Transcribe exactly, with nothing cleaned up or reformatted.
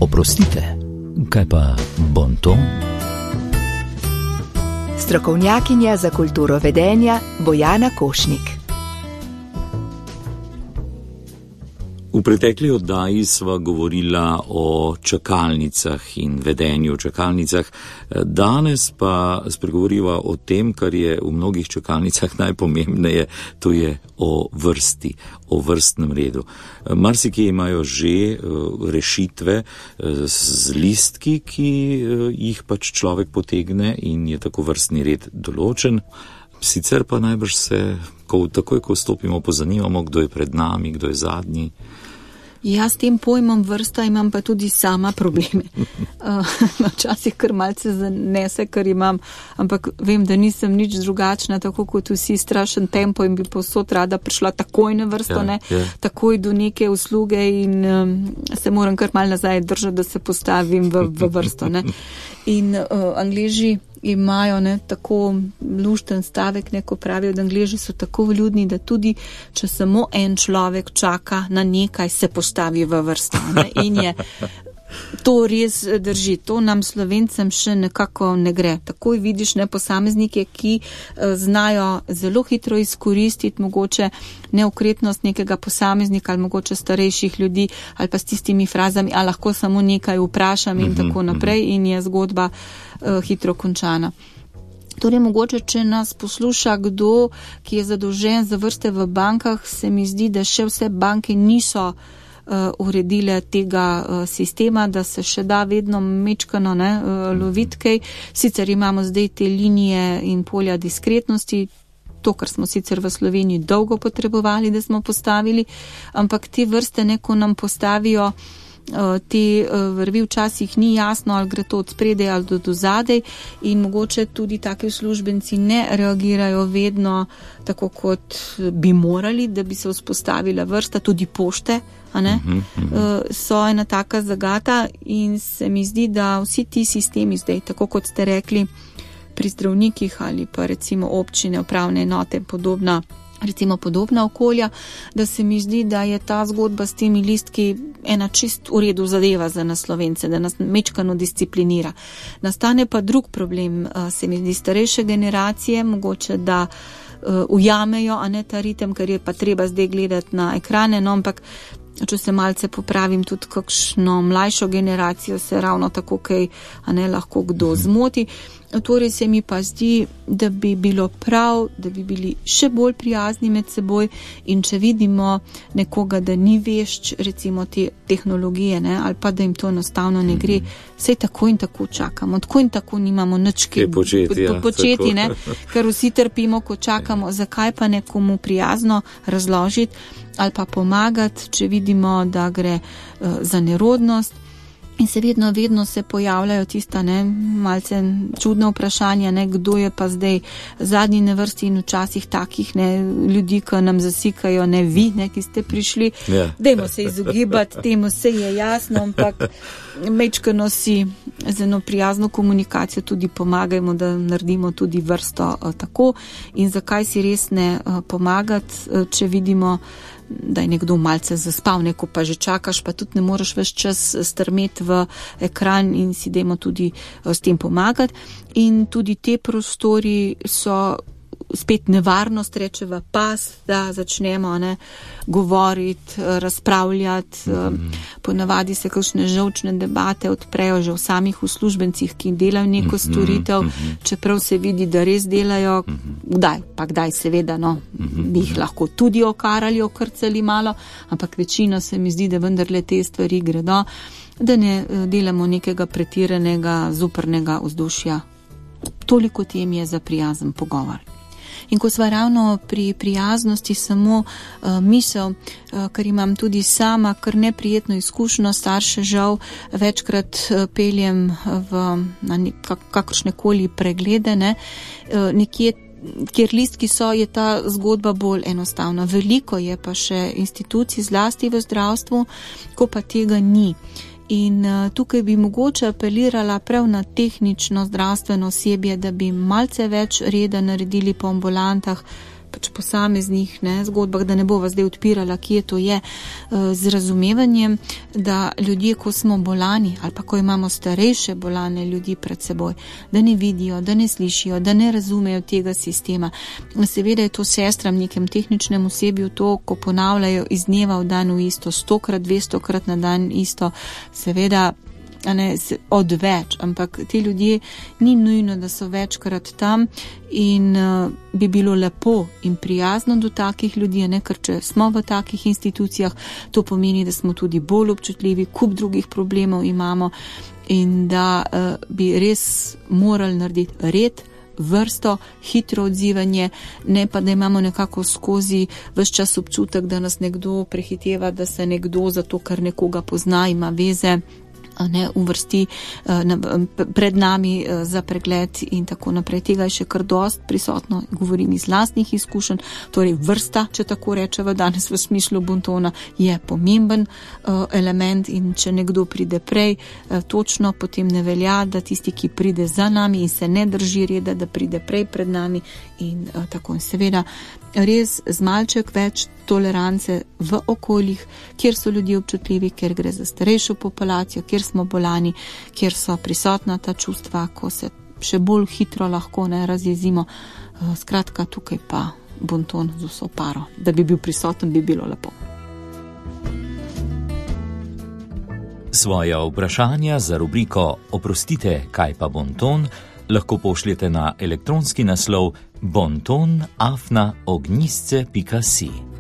Oprostite, kaj pa bonton? Strokovnjakinja za kulturo vedenja Bojana Košnik. V pretekli oddaji sva govorila o čakalnicah in vedenju v čakalnicah. Danes pa spregovoriva o tem, kar je v mnogih čakalnicah najpomembneje, to je o vrsti, o vrstnem redu. Marsikje imajo že rešitve z listki, ki jih pač človek potegne in je tako vrstni red določen. Sicer pa najbrž se, ko, takoj ko vstopimo, pozanimamo, kdo je pred nami, kdo je zadnji. Ja, s tem pojmom vrsta imam pa tudi sama probleme. Včasih kar malce zanese, kar imam, ampak vem, da nisem nič drugačna, tako kot vsi, strašen tempo in bi povsod rada prišla takoj na vrsto, ne, ja, ja. takoj do neke usluge in um, se moram kar mal nazaj držati, da se postavim v, v vrsto. Ne. In uh, Angleži imajo ne, tako lušten stavek, neko pravijo, da Angleži so tako vljudni, da tudi, če samo en človek čaka na nekaj, se postavi v vrsto. Ne, in je to res drži. To nam Slovencem še nekako ne gre. Takoj vidiš ne posameznike, ki znajo zelo hitro izkoristiti mogoče neukretnost nekega posameznika ali mogoče starejših ljudi ali pa s tistimi frazami, a lahko samo nekaj vprašam in tako naprej in je zgodba uh, hitro končana. Torej, mogoče, če nas posluša kdo, ki je zadolžen za vrste v bankah, se mi zdi, da še vse banke niso uredile tega sistema, da se še da vedno mečkano ne, loviti kaj. Sicer imamo zdaj te linije in polja diskretnosti, to, kar smo sicer v Sloveniji dolgo potrebovali, da smo postavili, ampak te vrste neko nam postavijo, te vrvi včasih ni jasno, ali gre to od spredaj ali do, do zadej in mogoče tudi taki uslužbenci ne reagirajo vedno tako, kot bi morali, da bi se vzpostavila vrsta, tudi pošte, a ne, uh-huh, uh-huh. so ena taka zagata in se mi zdi, da vsi ti sistemi zdaj, tako kot ste rekli, pri zdravnikih ali pa recimo občine, upravne enote, podobna recimo podobna okolja, da se mi zdi, da je ta zgodba s temi listki ena čist v redu zadeva za nas Slovence, da nas mečkano disciplinira. Nastane pa drug problem, se mi zdi, starejše generacije, mogoče da uh, ujamejo, a ne ta ritem, ker je pa treba zdaj gledati na ekrane, no, ampak če se malce popravim, tudi kakšno mlajšo generacijo se ravno tako kaj, a ne, lahko kdo zmoti. Torej se mi pa zdi, da bi bilo prav, da bi bili še bolj prijazni med seboj in če vidimo nekoga, da ni vešč, recimo te tehnologije, ne, ali pa da jim to enostavno ne gre, sej tako in tako čakamo, tako in tako nimamo nič kaj početi, ja, početi ne, ker vsi trpimo, ko čakamo, zakaj pa nekomu prijazno razložiti ali pa pomagati, če vidimo, da gre uh, za nerodnost. In se vedno, vedno se pojavljajo tista, ne, malce čudna vprašanja, ne, kdo je pa zdaj zadnji na vrsti in včasih takih, ne, ljudi, ki nam zasikajo, ne, vi, ne, ki ste prišli. Yeah. Dajmo se izogibati, temu se je jasno, ampak mečkano si z eno prijazno komunikacijo tudi pomagajmo, da naredimo tudi vrsto uh, tako. In zakaj si res ne uh, pomagati, uh, če vidimo, da je nekdo malce zaspal, neko pa že čakaš, pa tudi ne moreš ves čas strmeti v ekran in si dajmo tudi s tem pomagati. In tudi te prostori so spet nevarnost, rečeva pas, da začnemo ne, govoriti, razpravljati. Mm. Ponavadi se kakšne žolčne debate odprejo že v samih uslužbencih, ki delajo neko storitev, mm-hmm. čeprav se vidi, da res delajo, mm-hmm. kdaj, pa kdaj seveda, no, mm-hmm. bi jih lahko tudi okarali, okrcali malo, ampak večino se mi zdi, da vendarle te stvari gredo, da ne delamo nekega pretiranega, zuprnega vzdušja. Toliko tem je za prijazen pogovor. In ko sva ravno pri prijaznosti samo uh, misel, uh, ker imam tudi sama kar neprijetno izkušnjo, starše žal večkrat uh, peljem v na kak, kakršnekoli preglede, ne, uh, nekje, kjer listki so, je ta zgodba bolj enostavna. Veliko je pa še institucij, zlasti v zdravstvu, ko pa tega ni. In uh, tukaj bi mogoče apelirala prav na tehnično zdravstveno osebje, da bi malce več reda naredili po ambulantah, pač posameznih ne, zgodbah, da ne bova zdaj odpirala, kje to je, z razumevanjem, da ljudje, ko smo bolani ali pa ko imamo starejše bolane ljudi pred seboj, da ne vidijo, da ne slišijo, da ne razumejo tega sistema. Seveda je to sestram, nekem tehničnem osebju to, ko ponavljajo iz dneva v dan v isto, stokrat, dvestokrat na dan isto, seveda ne, odveč, ampak te ljudje ni nujno, da so večkrat tam in uh, bi bilo lepo in prijazno do takih ljudi, ne, ker če smo v takih institucijah, to pomeni, da smo tudi bolj občutljivi, kup drugih problemov imamo in da uh, bi res morali narediti red, vrsto, hitro odzivanje, ne pa da imamo nekako skozi ves čas občutek, da nas nekdo prehiteva, da se nekdo zato, ker nekoga pozna, ima veze, ne uvrsti pred nami za pregled in tako naprej. Tega je še kar dost prisotno, govorim iz lastnih izkušenj, torej vrsta, če tako rečeva danes v smislu bontona, je pomemben element in če nekdo pride prej, točno potem ne velja, da tisti, ki pride za nami in se ne drži reda, da pride prej pred nami in tako. In seveda res z malček več tolerance v okoljih, kjer so ljudje občutljivi, kjer gre za starejšo populacijo, kjer smo bolani, kjer so prisotna ta čustva, ko se še bolj hitro lahko ne razjezimo. Skratka, tukaj pa bonton z vso paro. Da bi bil prisoten, bi bilo lepo. Svoja vprašanja za rubriko Oprostite, kaj pa bonton, lahko pošljete na elektronski naslov bonton afna ognjisce pika si.